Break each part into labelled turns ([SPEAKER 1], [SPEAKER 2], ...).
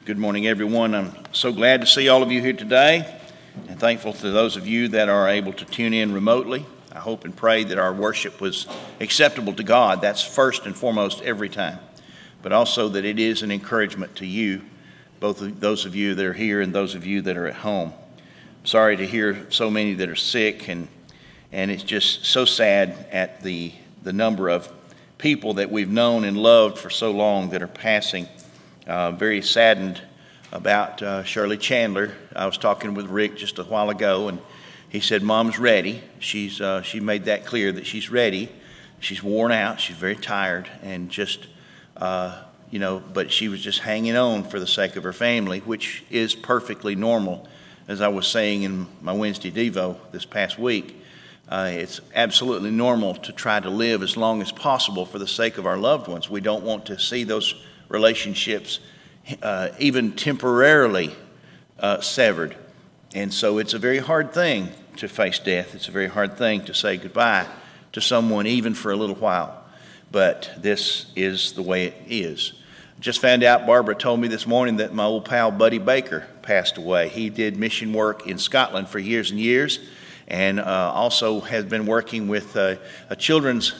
[SPEAKER 1] Good morning, everyone. I'm so glad to see all of you here today, and thankful to those of you that are able to tune in remotely. I hope and pray that our worship was acceptable to God. That's first and foremost every time, but also that it is an encouragement to you, both of those of you that are here and those of you that are at home. I'm sorry to hear so many that are sick, and it's just so sad at the number of people that we've known and loved for so long that are passing. Very saddened about Shirley Chandler. I was talking with Rick just a while ago, and he said, Mom's ready. She made that clear that she's ready. She's worn out. She's very tired, and just, but she was just hanging on for the sake of her family, which is perfectly normal. As I was saying in my Wednesday Devo this past week, it's absolutely normal to try to live as long as possible for the sake of our loved ones. We don't want to see those relationships even temporarily severed. And so it's a very hard thing to face death. It's a very hard thing to say goodbye to someone even for a little while. But this is the way it is. Just found out, Barbara told me this morning, that my old pal Buddy Baker passed away. He did mission work in Scotland for years and years, and also has been working with a children's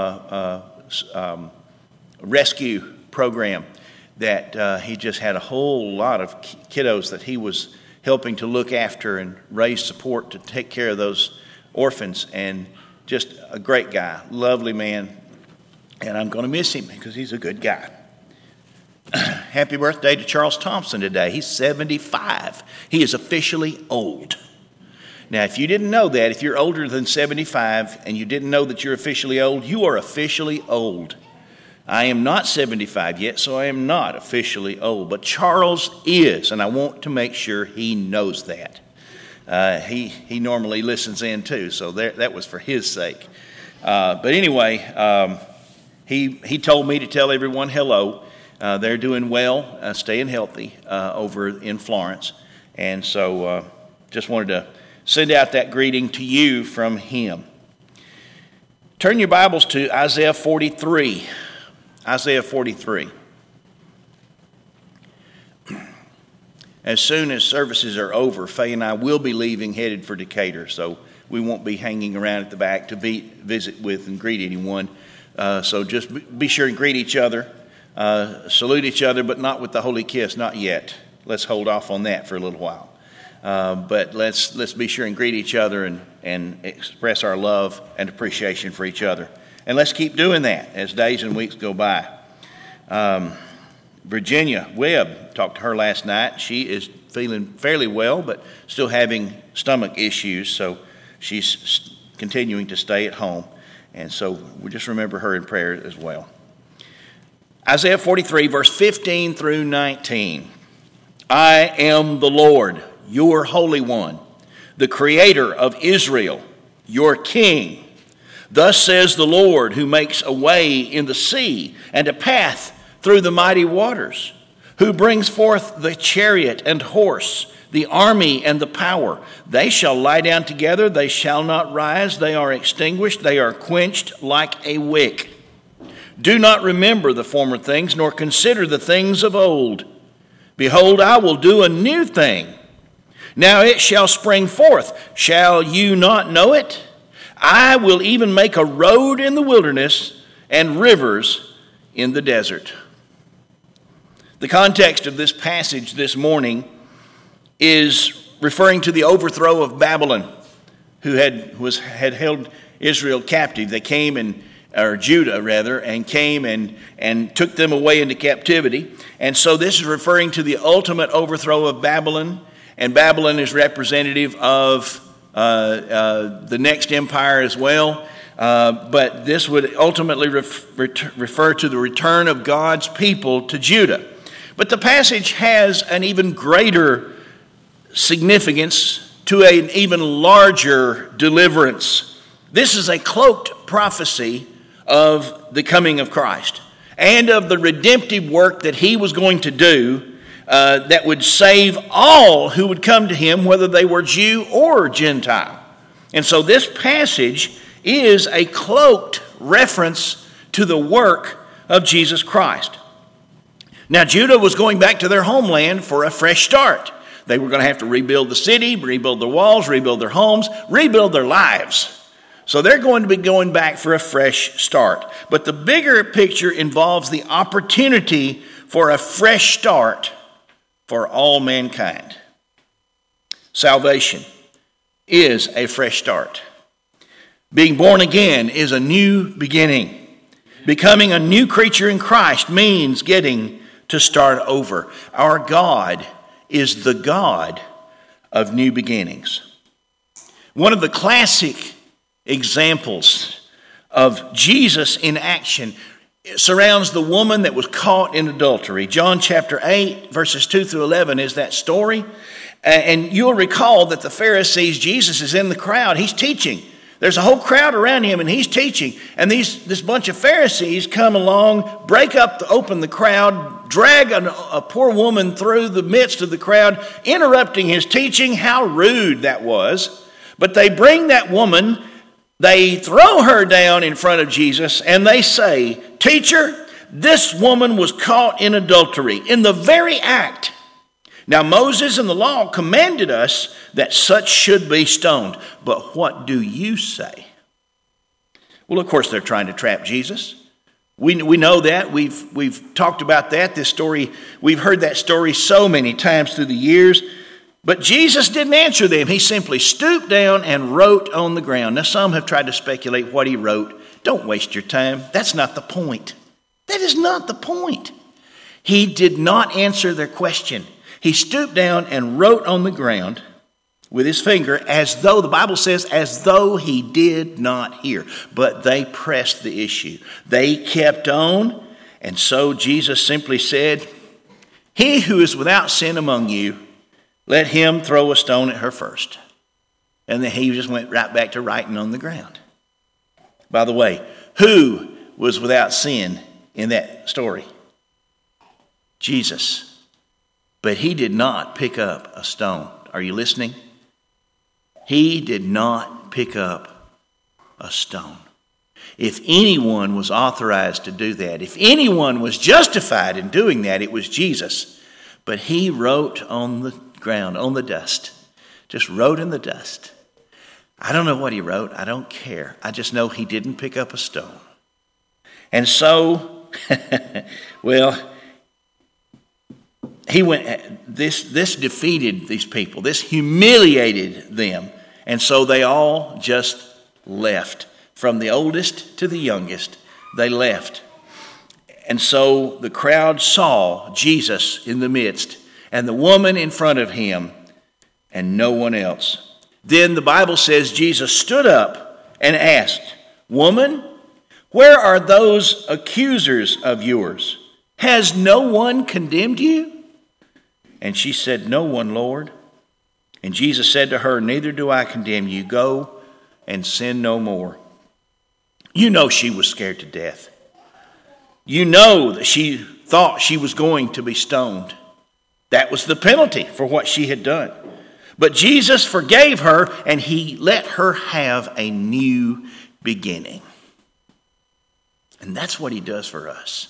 [SPEAKER 1] rescue program that he just had a whole lot of kiddos that he was helping to look after and raise support to take care of those orphans, and just a great guy, lovely man, and I'm going to miss him because he's a good guy. Happy birthday to Charles Thompson today. He's 75. He is officially old. Now, if you didn't know that, if you're older than 75 and you didn't know that you're officially old, you are officially old. I am not 75 yet, so I am not officially old. But Charles is, and I want to make sure he knows that. He normally listens in too, so that was for his sake. But anyway, he told me to tell everyone hello. They're doing well, staying healthy over in Florence. And so just wanted to send out that greeting to you from him. Turn your Bibles to Isaiah 43. Isaiah 43. As soon as services are over, Faye and I will be leaving, headed for Decatur, so we won't be hanging around at the back to visit with and greet anyone. So just be sure and greet each other, salute each other, but not with the holy kiss, not yet. Let's hold off on that for a little while. But let's be sure and greet each other and express our love and appreciation for each other. And let's keep doing that as days and weeks go by. Virginia Webb, talked to her last night. She is feeling fairly well, but still having stomach issues, so she's continuing to stay at home. And so we just remember her in prayer as well. Isaiah 43, verse 15 through 19. I am the Lord, your Holy One, the Creator of Israel, your King. Thus says the Lord, who makes a way in the sea and a path through the mighty waters, who brings forth the chariot and horse, the army and the power. They shall lie down together, they shall not rise, they are extinguished, they are quenched like a wick. Do not remember the former things, nor consider the things of old. Behold, I will do a new thing. Now it shall spring forth. Shall you not know it? I will even make a road in the wilderness and rivers in the desert. The context of this passage this morning is referring to the overthrow of Babylon, who had held Israel captive. They came or Judah rather, and came and took them away into captivity. And so this is referring to the ultimate overthrow of Babylon, and Babylon is representative of the next empire as well, but this would ultimately refer to the return of God's people to Judah. But the passage has an even greater significance to an even larger deliverance. This is a cloaked prophecy of the coming of Christ and of the redemptive work that he was going to do that would save all who would come to him, whether they were Jew or Gentile. And so this passage is a cloaked reference to the work of Jesus Christ. Now, Judah was going back to their homeland for a fresh start. They were going to have to rebuild the city, rebuild their walls, rebuild their homes, rebuild their lives. So they're going to be going back for a fresh start. But the bigger picture involves the opportunity for a fresh start for all mankind. Salvation is a fresh start. Being born again is a new beginning. Becoming a new creature in Christ means getting to start over. Our God is the God of new beginnings. One of the classic examples of Jesus in action surrounds the woman that was caught in adultery. John chapter 8, verses 2 through 11 is that story. And you'll recall that the Pharisees, Jesus is in the crowd. He's teaching. There's a whole crowd around him and he's teaching. And this bunch of Pharisees come along, open the crowd, drag a poor woman through the midst of the crowd, interrupting his teaching. How rude that was. But they bring that woman, they throw her down in front of Jesus, and they say, "Teacher, this woman was caught in adultery, in the very act. Now Moses and the law commanded us that such should be stoned. But what do you say?" Well, of course, they're trying to trap Jesus. We know that. We've talked about that. This story, we've heard that story so many times through the years. But Jesus didn't answer them. He simply stooped down and wrote on the ground. Now, some have tried to speculate what he wrote. Don't waste your time. That's not the point. That is not the point. He did not answer their question. He stooped down and wrote on the ground with his finger, as though, the Bible says, as though he did not hear. But they pressed the issue. They kept on, and so Jesus simply said, "He who is without sin among you, let him throw a stone at her first." And then he just went right back to writing on the ground. By the way, who was without sin in that story? Jesus. But he did not pick up a stone. Are you listening? He did not pick up a stone. If anyone was authorized to do that, if anyone was justified in doing that, it was Jesus. But he wrote on the ground, on the dust. Just wrote in the dust. I don't know what he wrote. I don't care. I just know he didn't pick up a stone. And so, well, he went. This defeated these people. This humiliated them. And so they all just left. From the oldest to the youngest, they left. And so the crowd saw Jesus in the midst and the woman in front of him and no one else. Then the Bible says Jesus stood up and asked, "Woman, where are those accusers of yours? Has no one condemned you?" And she said, "No one, Lord." And Jesus said to her, "Neither do I condemn you. Go and sin no more." You know she was scared to death. You know that she thought she was going to be stoned. That was the penalty for what she had done. But Jesus forgave her and he let her have a new beginning. And that's what he does for us.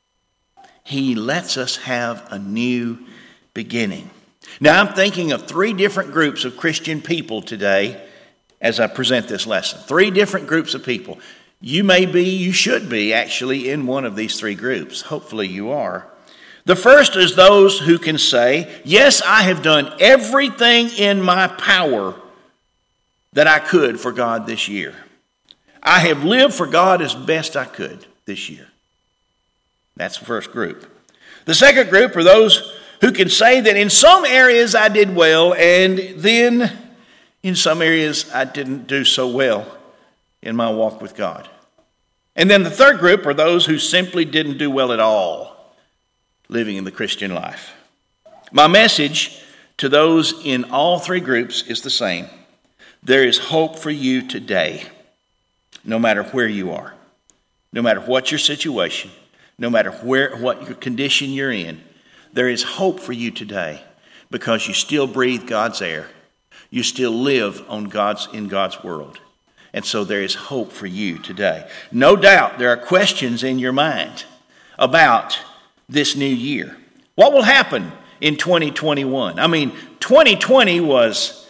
[SPEAKER 1] He lets us have a new beginning. Now I'm thinking of 3 different groups of Christian people today as I present this lesson. 3 different groups of people. You should be actually in one of these 3 groups. Hopefully you are. The first is those who can say, "Yes, I have done everything in my power that I could for God this year. I have lived for God as best I could this year." That's the first group. The second group are those who can say that in some areas I did well, and then in some areas I didn't do so well in my walk with God. And then the third group are those who simply didn't do well at all living in the Christian life. My message to those in all 3 groups is the same. There is hope for you today, no matter where you are, no matter what your situation, no matter what your condition you're in. There is hope for you today because you still breathe God's air. You still live in God's world. And so there is hope for you today. No doubt there are questions in your mind about this new year? What will happen in 2021? 2020 was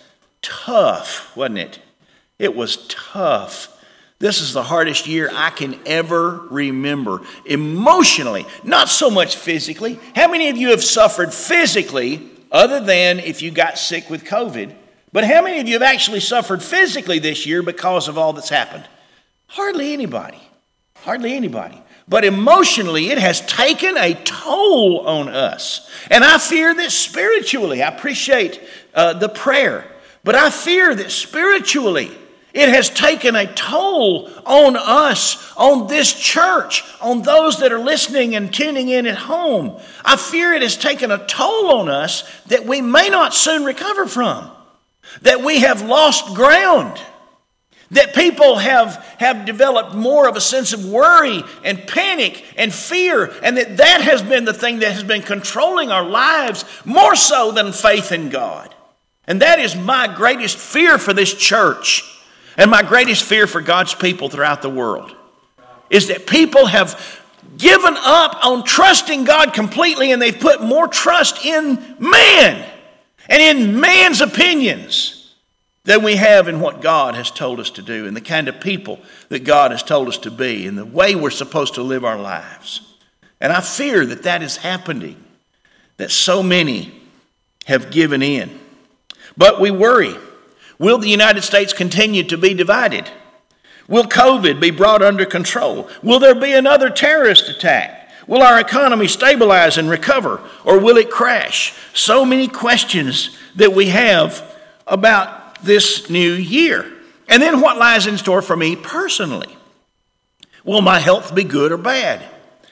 [SPEAKER 1] tough, wasn't it? It was tough. This is the hardest year I can ever remember. Emotionally, not so much physically. How many of you have suffered physically, other than if you got sick with COVID? But how many of you have actually suffered physically this year because of all that's happened? Hardly anybody. Hardly anybody. But emotionally, it has taken a toll on us. And I fear that spiritually, I appreciate the prayer, but I fear that spiritually, it has taken a toll on us, on this church, on those that are listening and tuning in at home. I fear it has taken a toll on us that we may not soon recover from, that we have lost ground, that people have developed more of a sense of worry and panic and fear, and that has been the thing that has been controlling our lives more so than faith in God. And that is my greatest fear for this church and my greatest fear for God's people throughout the world, is that people have given up on trusting God completely, and they've put more trust in man and in man's opinions than we have in what God has told us to do and the kind of people that God has told us to be and the way we're supposed to live our lives. And I fear that that is happening, that so many have given in. But we worry. Will the United States continue to be divided? Will COVID be brought under control? Will there be another terrorist attack? Will our economy stabilize and recover, or will it crash? So many questions that we have about this new year. And then what lies in store for me personally? Will my health be good or bad?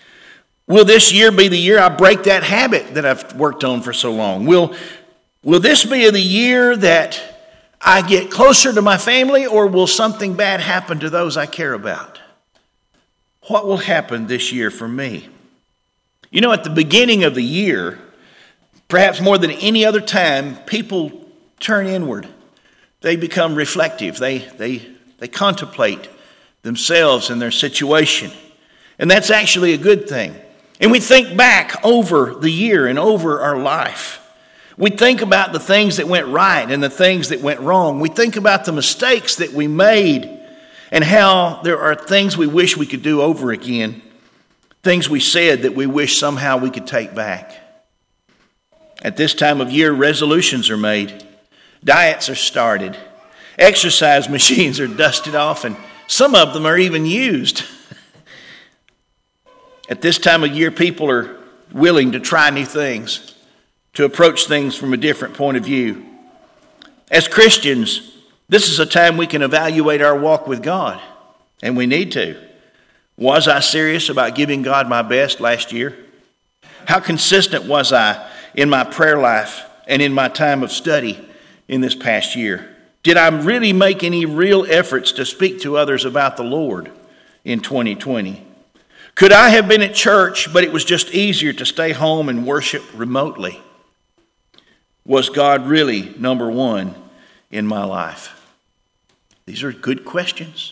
[SPEAKER 1] Will this year be the year I break that habit that I've worked on for so long? Will this be the year that I get closer to my family, or will something bad happen to those I care about? What will happen this year for me? You know, at the beginning of the year, perhaps more than any other time, people turn inward. They become reflective. They contemplate themselves and their situation. And that's actually a good thing. And we think back over the year and over our life. We think about the things that went right and the things that went wrong. We think about the mistakes that we made and how there are things we wish we could do over again. Things we said that we wish somehow we could take back. At this time of year, resolutions are made. Diets are started. Exercise machines are dusted off, and some of them are even used. At this time of year, people are willing to try new things, to approach things from a different point of view. As Christians, this is a time we can evaluate our walk with God, and we need to. Was I serious about giving God my best last year? How consistent was I in my prayer life and in my time of study in this past year? Did I really make any real efforts to speak to others about the Lord in 2020? Could I have been at church, but it was just easier to stay home and worship remotely? Was God really number one in my life? These are good questions.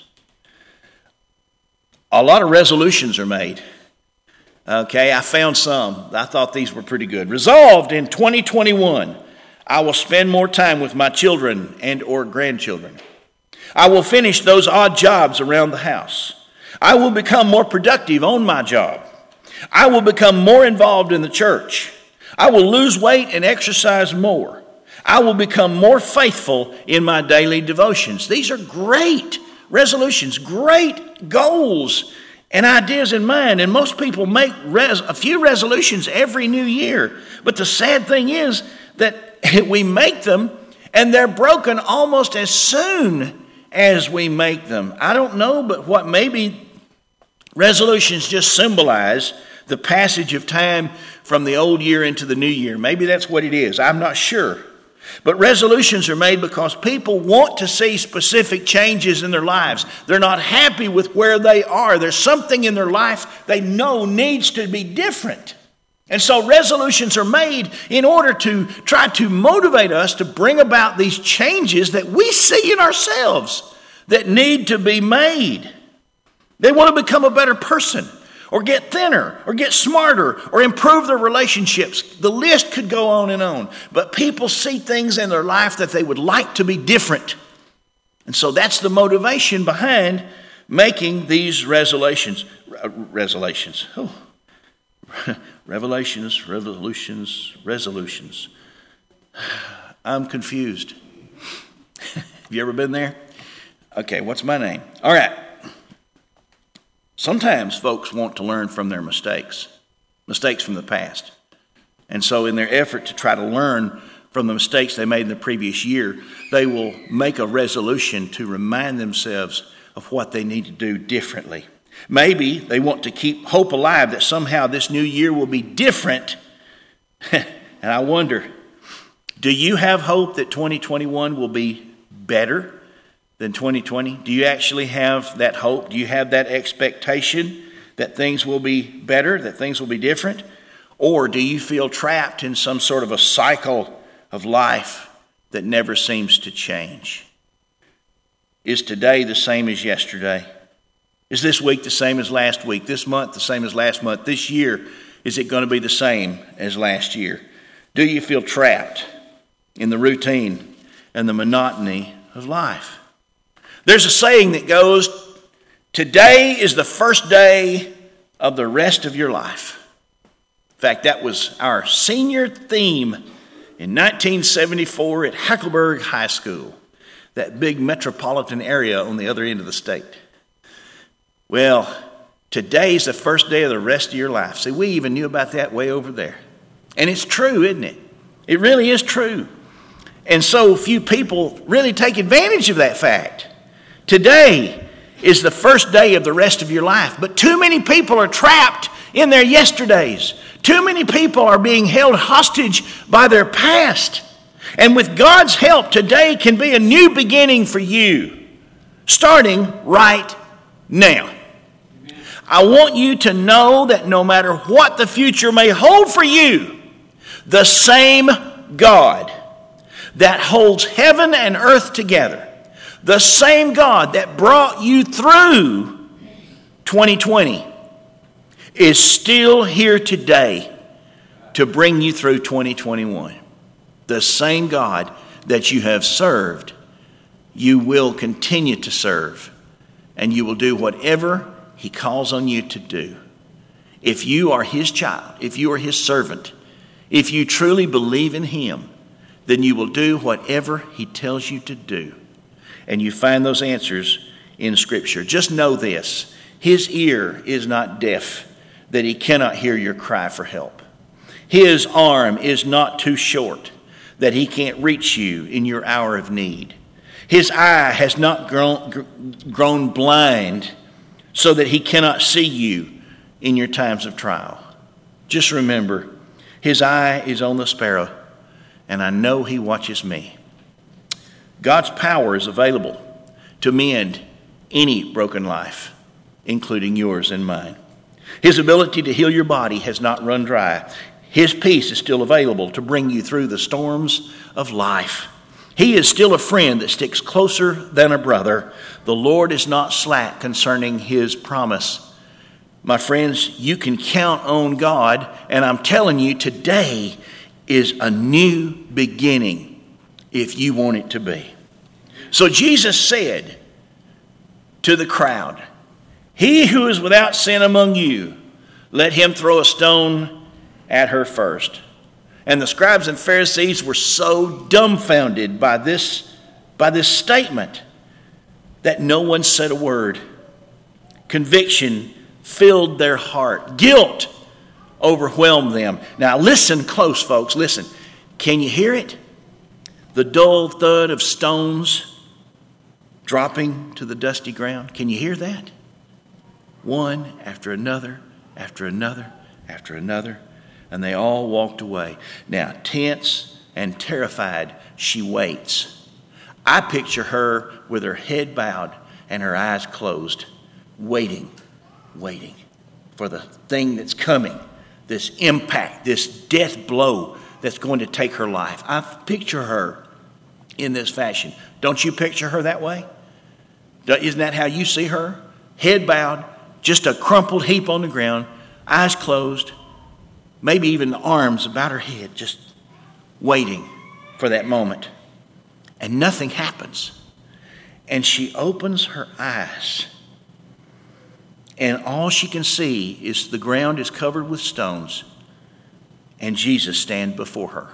[SPEAKER 1] A lot of resolutions are made. Okay, I found some. I thought these were pretty good. Resolved in 2021, I will spend more time with my children and or grandchildren. I will finish those odd jobs around the house. I will become more productive on my job. I will become more involved in the church. I will lose weight and exercise more. I will become more faithful in my daily devotions. These are great resolutions, great goals and ideas in mind. And most people make a few resolutions every new year. But the sad thing is that we make them and they're broken almost as soon as we make them. I don't know, but what maybe resolutions just symbolize the passage of time from the old year into the new year. Maybe that's what it is. I'm not sure. But resolutions are made because people want to see specific changes in their lives. They're not happy with where they are. There's something in their life they know needs to be different. And so resolutions are made in order to try to motivate us to bring about these changes that we see in ourselves that need to be made. They want to become a better person, or get thinner, or get smarter, or improve their relationships. The list could go on and on. But people see things in their life that they would like to be different. And so that's the motivation behind making these resolutions. I'm confused. Have you ever been there? Okay, what's my name? All right. Sometimes folks want to learn from their mistakes from the past. And so in their effort to try to learn from the mistakes they made in the previous year, they will make a resolution to remind themselves of what they need to do differently. Maybe they want to keep hope alive that somehow this new year will be different. And I wonder, do you have hope that 2021 will be better than 2020? Do you actually have that hope? Do you have that expectation that things will be better, that things will be different? Or do you feel trapped in some sort of a cycle of life that never seems to change? Is today the same as yesterday? Is this week the same as last week? This month the same as last month? This year, is it going to be the same as last year? Do you feel trapped in the routine and the monotony of life? There's a saying that goes, today is the first day of the rest of your life. In fact, that was our senior theme in 1974 at Hackleburg High School, that big metropolitan area on the other end of the state. Well, today's the first day of the rest of your life. See, we even knew about that way over there. And it's true, isn't it? It really is true. And so few people really take advantage of that fact. Today is the first day of the rest of your life. But too many people are trapped in their yesterdays. Too many people are being held hostage by their past. And with God's help, today can be a new beginning for you, starting right now. I want you to know that no matter what the future may hold for you, the same God that holds heaven and earth together, the same God that brought you through 2020 is still here today to bring you through 2021. The same God that you have served, you will continue to serve, and you will do whatever He calls on you to do. If you are His child, if you are His servant, if you truly believe in Him, then you will do whatever He tells you to do. And you find those answers in Scripture. Just know this, His ear is not deaf, that He cannot hear your cry for help. His arm is not too short, that He can't reach you in your hour of need. His eye has not grown blind, so that He cannot see you in your times of trial. Just remember, His eye is on the sparrow, and I know He watches me. God's power is available to mend any broken life, including yours and mine. His ability to heal your body has not run dry. His peace is still available to bring you through the storms of life. He is still a friend that sticks closer than a brother. The Lord is not slack concerning His promise. My friends, you can count on God, and I'm telling you, today is a new beginning if you want it to be. So Jesus said to the crowd, "He who is without sin among you, let him throw a stone at her first." And the scribes and Pharisees were so dumbfounded by this statement that no one said a word. Conviction filled their heart. Guilt overwhelmed them. Now listen close, folks. Listen. Can you hear it? The dull thud of stones dropping to the dusty ground. Can you hear that? One after another, after another, after another. And they all walked away. Now, tense and terrified, she waits. I picture her with her head bowed and her eyes closed, waiting for the thing that's coming, this impact, this death blow that's going to take her life. I picture her in this fashion. Don't you picture her that way? Isn't that how you see her? Head bowed, just a crumpled heap on the ground, eyes closed, maybe even the arms about her head, just waiting for that moment. And nothing happens. And she opens her eyes, and all she can see is the ground is covered with stones, and Jesus stands before her.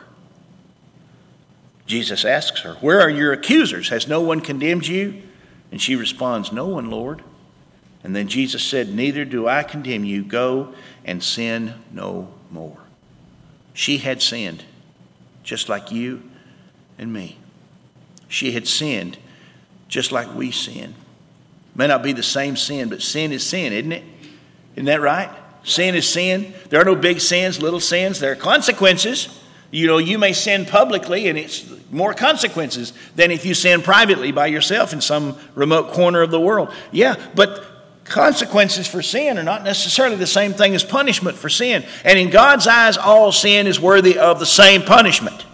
[SPEAKER 1] Jesus asks her, "Where are your accusers? Has no one condemned you?" And she responds, "No one, Lord." And then Jesus said, "Neither do I condemn you. Go and sin no more." She had sinned, just like you and me. She had sinned, just like we sin. May not be the same sin, but sin is sin, isn't it? Isn't that right? Sin is sin. There are no big sins, little sins. There are consequences. You may sin publicly, and it's more consequences than if you sin privately by yourself in some remote corner of the world. Yeah, but consequences for sin are not necessarily the same thing as punishment for sin. And in God's eyes, all sin is worthy of the same punishment: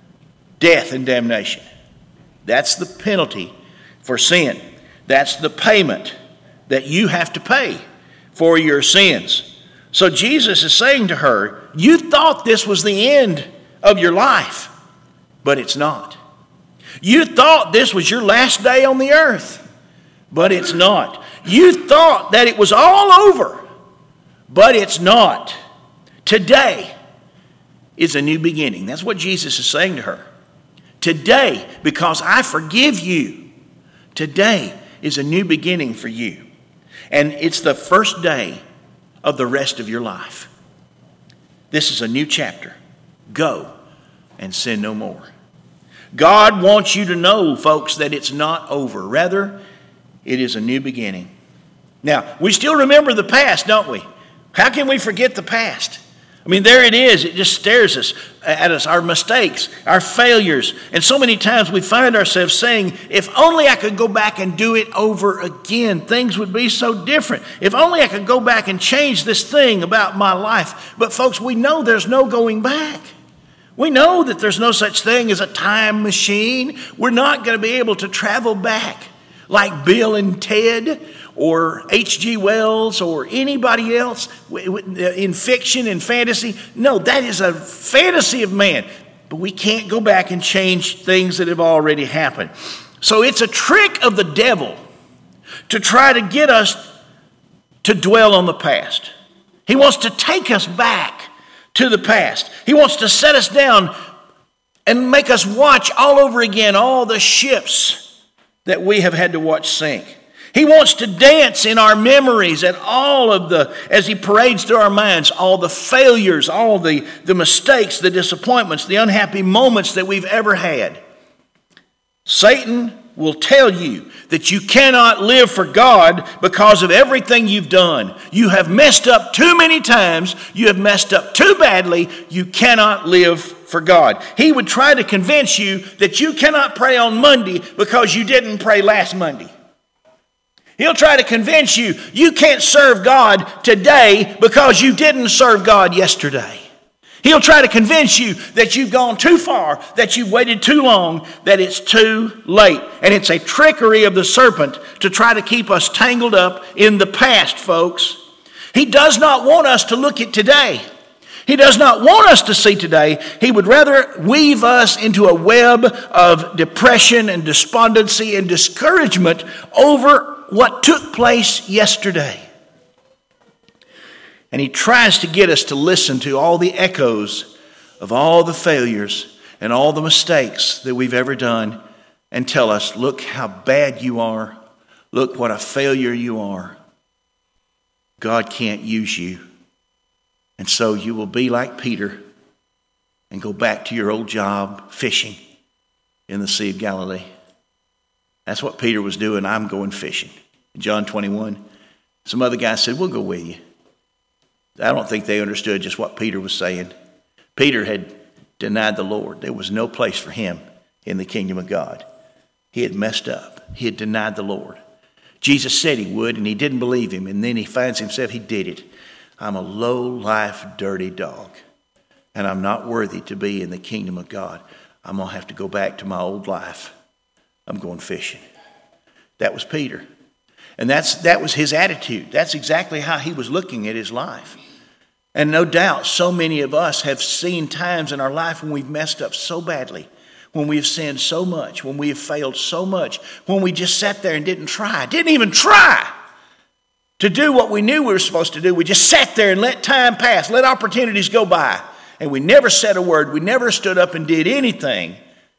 [SPEAKER 1] death and damnation. That's the penalty for sin. That's the payment that you have to pay for your sins. So Jesus is saying to her, you thought this was the end of your life, but it's not. You thought this was your last day on the earth, but it's not. You thought that it was all over, but it's not. Today is a new beginning. That's what Jesus is saying to her. Today, because I forgive you, today is a new beginning for you. And it's the first day of the rest of your life. This is a new chapter. Go and sin no more. God wants you to know, folks, that it's not over. Rather, it is a new beginning. Now, we still remember the past, don't we? How can we forget the past? I mean, there it is. It just stares at us, our mistakes, our failures. And so many times we find ourselves saying, if only I could go back and do it over again, things would be so different. If only I could go back and change this thing about my life. But folks, we know there's no going back. We know that there's no such thing as a time machine. We're not going to be able to travel back like Bill and Ted or H.G. Wells or anybody else in fiction and fantasy. No, that is a fantasy of man. But we can't go back and change things that have already happened. So it's a trick of the devil to try to get us to dwell on the past. He wants to take us back to the past. He wants to set us down and make us watch all over again all the ships that we have had to watch sink. He wants to dance in our memories at all of as he parades through our minds, all the failures, all the mistakes, the disappointments, the unhappy moments that we've ever had. Satan will tell you that you cannot live for God because of everything you've done. You have messed up too many times. You have messed up too badly. You cannot live for God. He would try to convince you that you cannot pray on Monday because you didn't pray last Monday. He'll try to convince you you can't serve God today because you didn't serve God yesterday. He'll try to convince you that you've gone too far, that you've waited too long, that it's too late. And it's a trickery of the serpent to try to keep us tangled up in the past, folks. He does not want us to look at today. He does not want us to see today. He would rather weave us into a web of depression and despondency and discouragement over what took place yesterday. And he tries to get us to listen to all the echoes of all the failures and all the mistakes that we've ever done and tell us, look how bad you are. Look what a failure you are. God can't use you. And so you will be like Peter and go back to your old job fishing in the Sea of Galilee. That's what Peter was doing. I'm going fishing. In John 21, some other guy said, we'll go with you. I don't think they understood just what Peter was saying. Peter had denied the Lord. There was no place for him in the kingdom of God. He had messed up. He had denied the Lord. Jesus said he would, and he didn't believe him. And then he finds himself, he did it. I'm a low-life, dirty dog, and I'm not worthy to be in the kingdom of God. I'm going to have to go back to my old life. I'm going fishing. That was Peter. And that was his attitude. That's exactly how he was looking at his life. And no doubt, so many of us have seen times in our life when we've messed up so badly, when we have sinned so much, when we have failed so much, when we just sat there and didn't even try to do what we knew we were supposed to do. We just sat there and let time pass, let opportunities go by. And we never said a word. We never stood up and did anything.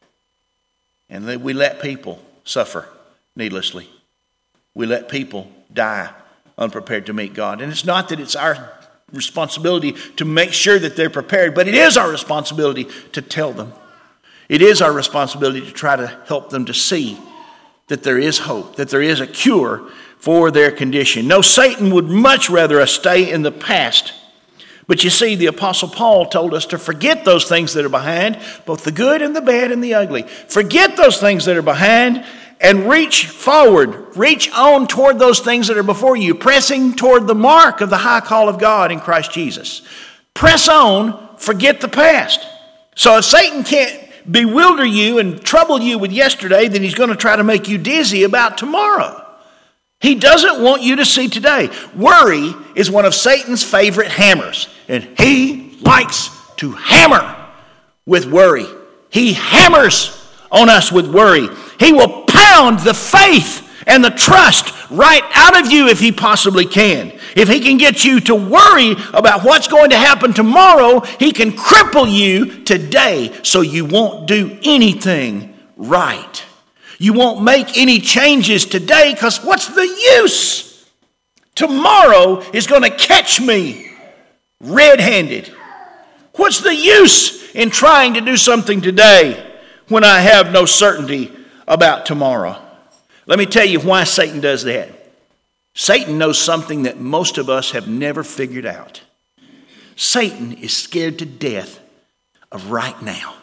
[SPEAKER 1] And we let people suffer needlessly. We let people die unprepared to meet God. And it's not that it's our responsibility to make sure that they're prepared, but it is our responsibility to tell them. It is our responsibility to try to help them to see that there is hope, that there is a cure for their condition. No, Satan would much rather us stay in the past. But you see, the Apostle Paul told us to forget those things that are behind, both the good and the bad and the ugly. Forget those things that are behind and reach forward. Reach on toward those things that are before you, pressing toward the mark of the high call of God in Christ Jesus. Press on, forget the past. So if Satan can't bewilder you and trouble you with yesterday, then he's going to try to make you dizzy about tomorrow. He doesn't want you to see today. Worry is one of Satan's favorite hammers, and he likes to hammer with worry. He hammers on us with worry. He will pound the faith and the trust right out of you if he possibly can. If he can get you to worry about what's going to happen tomorrow, he can cripple you today so you won't do anything right. You won't make any changes today because what's the use? Tomorrow is going to catch me red-handed. What's the use in trying to do something today when I have no certainty about tomorrow? Let me tell you why Satan does that. Satan knows something that most of us have never figured out. Satan is scared to death of right now.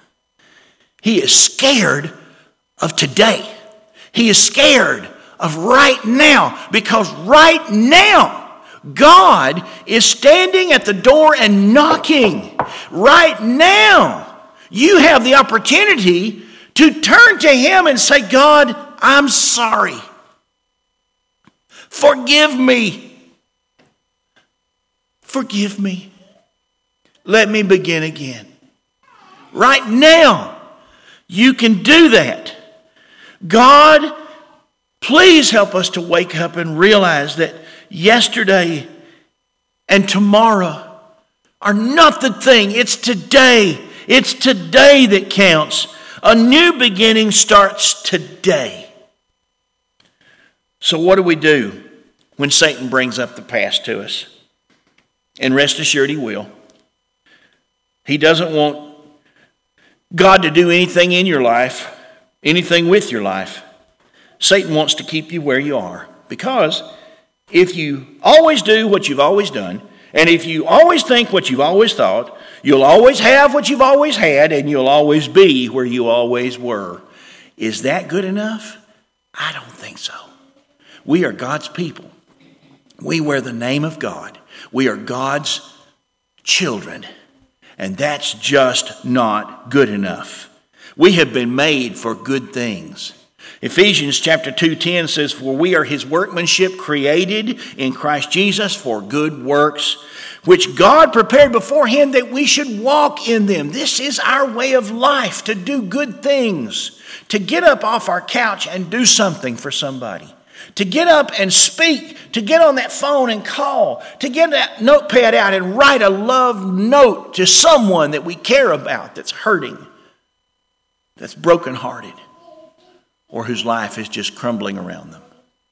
[SPEAKER 1] He is scared of today. He is scared of right now because right now God is standing at the door and knocking. Right now you have the opportunity to turn to him and say, God, I'm sorry. Forgive me. Forgive me. Let me begin again. Right now, you can do that. God, please help us to wake up and realize that yesterday and tomorrow are not the thing. It's today. It's today that counts. A new beginning starts today. So what do we do when Satan brings up the past to us? And rest assured he will. He doesn't want God to do anything in your life, anything with your life. Satan wants to keep you where you are. Because if you always do what you've always done, and if you always think what you've always thought, you'll always have what you've always had, and you'll always be where you always were. Is that good enough? I don't think so. We are God's people. We wear the name of God. We are God's children. And that's just not good enough. We have been made for good things. Ephesians chapter 2:10 says, for we are his workmanship created in Christ Jesus for good works, which God prepared beforehand that we should walk in them. This is our way of life, to do good things, to get up off our couch and do something for somebody, to get up and speak, to get on that phone and call, to get that notepad out and write a love note to someone that we care about that's hurting, that's brokenhearted, or whose life is just crumbling around them.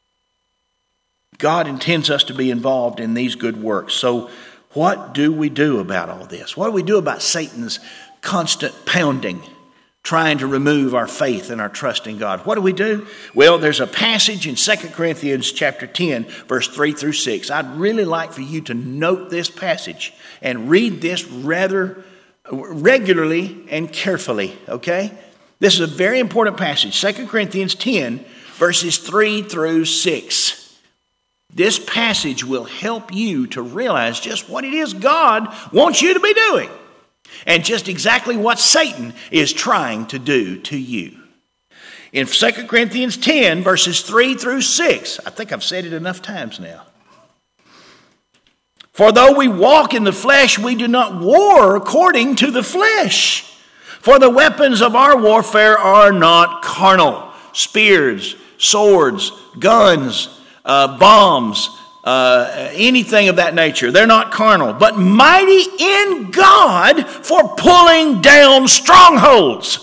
[SPEAKER 1] God intends us to be involved in these good works. So what do we do about all this? What do we do about Satan's constant pounding, trying to remove our faith and our trust in God? What do we do? Well, there's a passage in 2 Corinthians chapter 10, verse 3 through 6. I'd really like for you to note this passage and read this rather regularly and carefully, okay? This is a very important passage, 2 Corinthians 10, verses 3 through 6. This passage will help you to realize just what it is God wants you to be doing and just exactly what Satan is trying to do to you. In 2 Corinthians 10, verses 3 through 6. I think I've said it enough times now. For though we walk in the flesh, we do not war according to the flesh. For the weapons of our warfare are not carnal. Spears, swords, guns, bombs, anything of that nature. They're not carnal, but mighty in God for pulling down strongholds.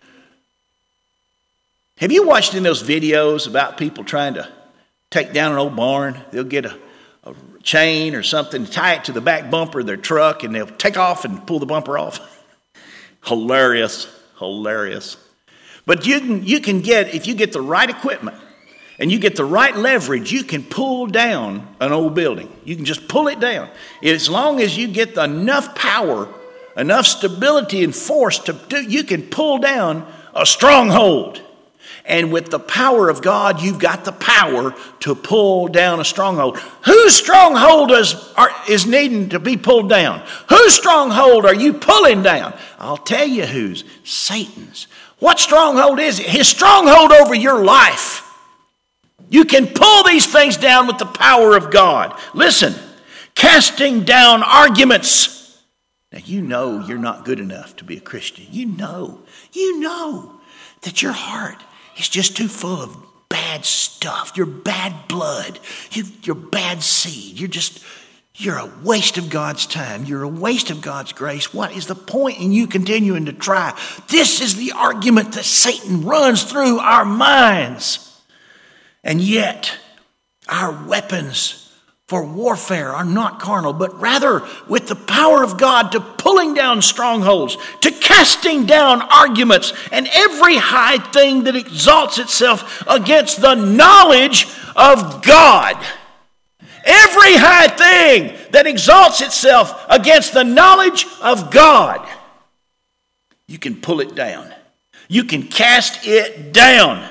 [SPEAKER 1] Have you watched in those videos about people trying to take down an old barn? They'll get a chain or something, tie it to the back bumper of their truck, and they'll take off and pull the bumper off. Hilarious. But you can get, if you get the right equipment and you get the right leverage, you can pull down an old building. You can just pull it down. As long as you get enough power, enough stability and force you can pull down a stronghold. And with the power of God, you've got the power to pull down a stronghold. Whose stronghold is needing to be pulled down? Whose stronghold are you pulling down? I'll tell you whose. Satan's. What stronghold is it? His stronghold over your life. You can pull these things down with the power of God. Listen, casting down arguments. Now you know you're not good enough to be a Christian. You know that your heart is just too full of bad stuff. You're bad blood. You're bad seed. You're a waste of God's time. You're a waste of God's grace. What is the point in you continuing to try? This is the argument that Satan runs through our minds. And yet, our weapons for warfare are not carnal, but rather with the power of God to pulling down strongholds, to casting down arguments and every high thing that exalts itself against the knowledge of God. Every high thing that exalts itself against the knowledge of God. You can pull it down. You can cast it down.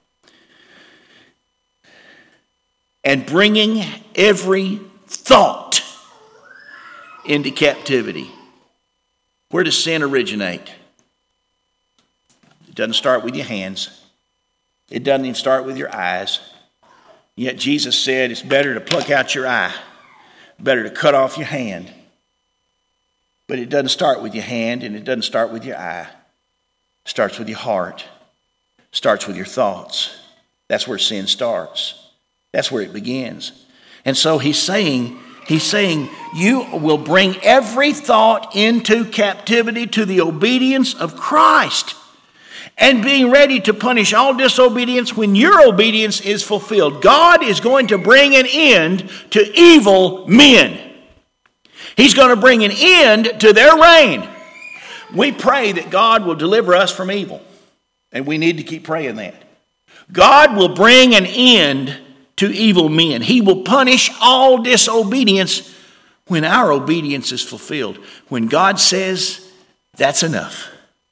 [SPEAKER 1] And bringing every thought into captivity. Where does sin originate? It doesn't start with your hands. It doesn't even start with your eyes. Yet Jesus said it's better to pluck out your eye, better to cut off your hand. But it doesn't start with your hand and it doesn't start with your eye. It starts with your heart. It starts with your thoughts. That's where sin starts. That's where it begins. And so he's saying, you will bring every thought into captivity to the obedience of Christ. And being ready to punish all disobedience when your obedience is fulfilled. God is going to bring an end to evil men. He's going to bring an end to their reign. We pray that God will deliver us from evil. And we need to keep praying that. God will bring an end to evil men. He will punish all disobedience when our obedience is fulfilled. When God says, that's enough.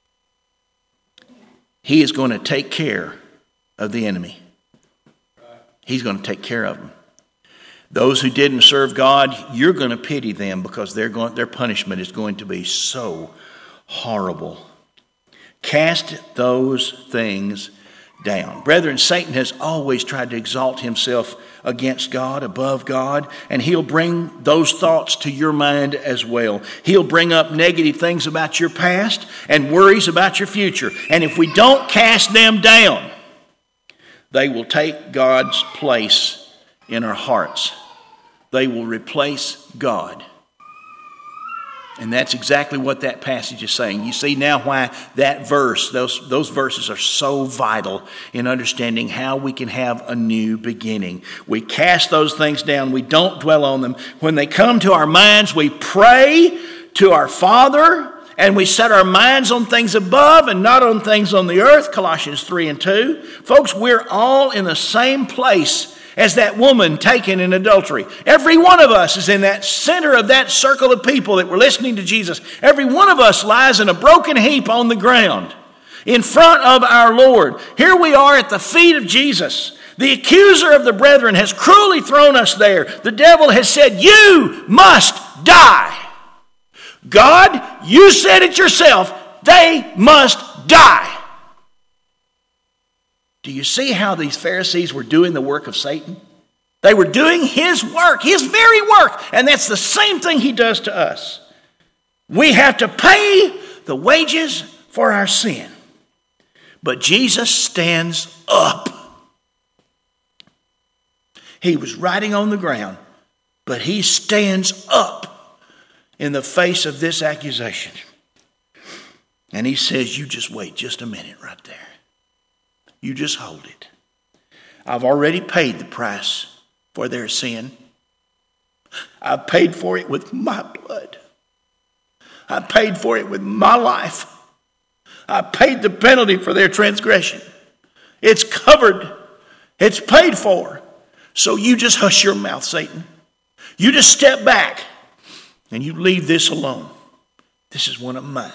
[SPEAKER 1] He is going to take care of the enemy. He's going to take care of them. Those who didn't serve God, you're going to pity them because their punishment is going to be so horrible. Cast those things down. Brethren, Satan has always tried to exalt himself against God, above God, and he'll bring those thoughts to your mind as well. He'll bring up negative things about your past and worries about your future. And if we don't cast them down, they will take God's place in our hearts. They will replace God. And that's exactly what that passage is saying. You see now why that verse, those verses are so vital in understanding how we can have a new beginning. We cast those things down. We don't dwell on them. When they come to our minds, we pray to our Father, and we set our minds on things above and not on things on the earth, Colossians 3:2. Folks, we're all in the same place as that woman taken in adultery. Every one of us is in that center of that circle of people that were listening to Jesus. Every one of us lies in a broken heap on the ground in front of our Lord. Here we are at the feet of Jesus. The accuser of the brethren has cruelly thrown us there. The devil has said, you must die. God, you said it yourself, they must die. Do you see how these Pharisees were doing the work of Satan? They were doing his work, his very work. And that's the same thing he does to us. We have to pay the wages for our sin. But Jesus stands up. He was riding on the ground, but he stands up in the face of this accusation. And he says, you just wait just a minute right there. You just hold it. I've already paid the price for their sin. I paid for it with my blood. I paid for it with my life. I paid the penalty for their transgression. It's covered. It's paid for. So you just hush your mouth, Satan. You just step back and you leave this alone. This is one of mine.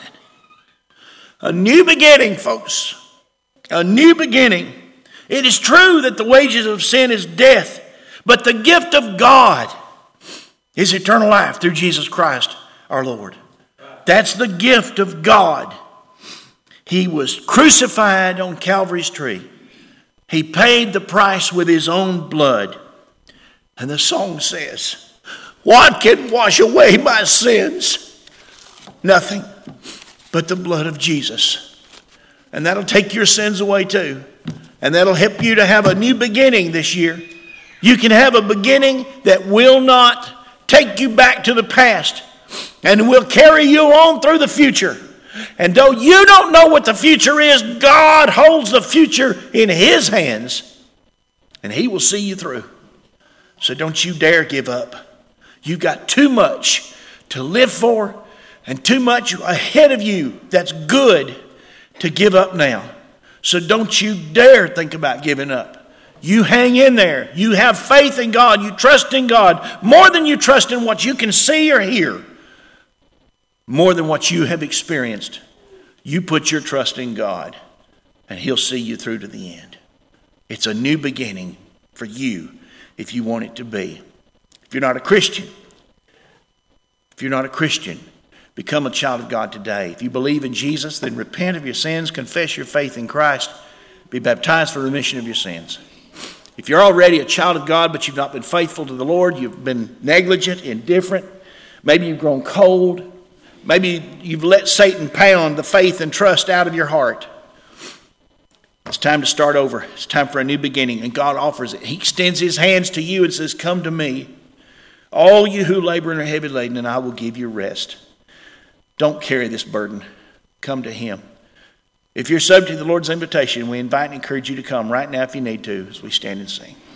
[SPEAKER 1] A new beginning, folks. A new beginning. It is true that the wages of sin is death, but the gift of God is eternal life through Jesus Christ our Lord. That's the gift of God. He was crucified on Calvary's tree. He paid the price with his own blood. And the song says, what can wash away my sins? Nothing but the blood of Jesus. And that'll take your sins away too. And that'll help you to have a new beginning this year. You can have a beginning that will not take you back to the past and will carry you on through the future. And though you don't know what the future is, God holds the future in his hands and he will see you through. So don't you dare give up. You've got too much to live for and too much ahead of you that's good to give up now. So don't you dare think about giving up. You hang in there. You have faith in God. You trust in God more than you trust in what you can see or hear. More than what you have experienced. You put your trust in God and he'll see you through to the end. It's a new beginning for you if you want it to be. If you're not a Christian, become a child of God today. If you believe in Jesus, then repent of your sins, confess your faith in Christ, be baptized for remission of your sins. If you're already a child of God, but you've not been faithful to the Lord, you've been negligent, indifferent, maybe you've grown cold, maybe you've let Satan pound the faith and trust out of your heart. It's time to start over. It's time for a new beginning, and God offers it. He extends his hands to you and says, come to me, all you who labor and are heavy laden, and I will give you rest. Don't carry this burden. Come to him. If you're subject to the Lord's invitation, we invite and encourage you to come right now if you need to as we stand and sing.